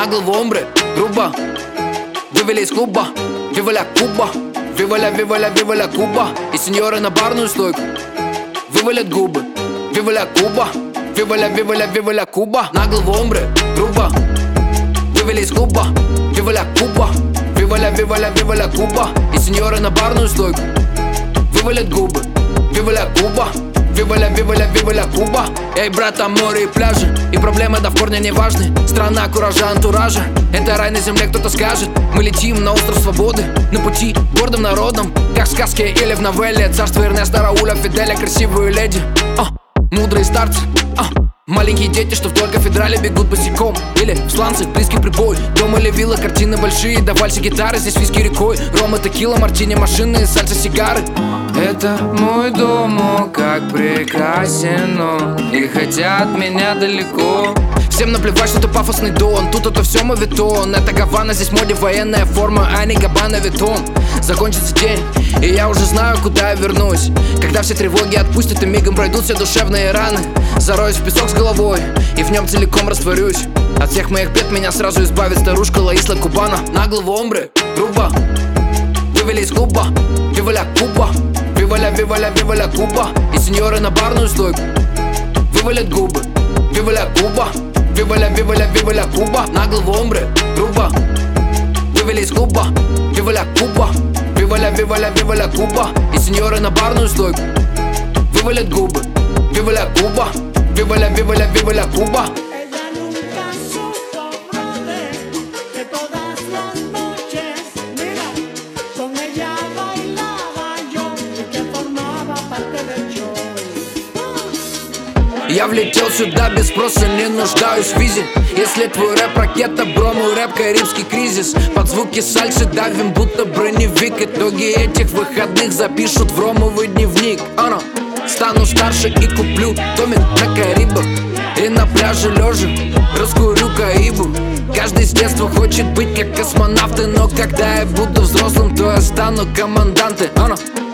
голову омбре, грубо. Вывели из клуба, виваля Куба. Виваля, виваля, виваля Куба. И сеньоры на барную стойку вывалят губы. Виваля Куба. Виваля, виваля, виваля Куба. На голову омбре, грубо. Вывели из клуба, виваля Куба. Виваля, виваля, виваля Куба. И сеньоры на барную стойку вывалят губы. Виваля Куба. Виваля, виваля, виваля Куба. Эй, брат, там море и пляжи, и проблемы да в корне не важны. Страна куража, антуража, это рай на земле, кто-то скажет. Мы летим на остров свободы, на пути гордым народом, как в сказке или в новелле. Царство Эрнеста, Рауля, Фиделя, красивые леди, мудрые старцы, маленькие дети, что в только федерале бегут босиком. Или в сланцах близкий прибой. Дом или вилла, картины большие, да вальсы, гитары, здесь виски рекой. Рома, текила, мартини, машины, сальса, сигары. Это мой дом, о, как прекрасен он, и хотят меня далеко. Всем наплевать, что ты пафосный дон, тут это все моветон. Это Гавана, здесь моде военная форма, а не Габбана Виттон. Закончится день, и я уже знаю, куда я вернусь. Когда все тревоги отпустят, и мигом пройдут все душевные раны. Зароюсь в песок с головой, и в нем целиком растворюсь. От всех моих бед меня сразу избавит старушка Лаисла Кубана. На голову омбре, грубо. Вывели из клуба, виваля Куба. Виваля, виваля, виваля Куба. И сеньоры на барную стойку вывалят губы. Виваля Куба. Виваля, виваля, виваля Куба. На голову омбре, грубо. Вывели из клуба, виваля Куба. Виваля, виваля, виваля Куба. И сеньоры на барную стойку вывалят губы. Виваля Куба. Vívela, vívela, vívela Cuba. Ella nunca supo, brother, que todas las noches, mira, con ella bailaba yo, y que formaba parte del show. Я влетел сюда без спроса, не нуждаюсь в визе. Если твой рэп ракета, бро, мой рэп карибский кризис. Под звуки сальсы давим, будто броневик. Итоги этих выходных запишут в ромовый дневник. Стану старше и куплю домик на Карибах. И на пляже лежа раскурю каибу. Каждый с детства хочет быть как космонавты, но когда я буду взрослым, то я стану командантом.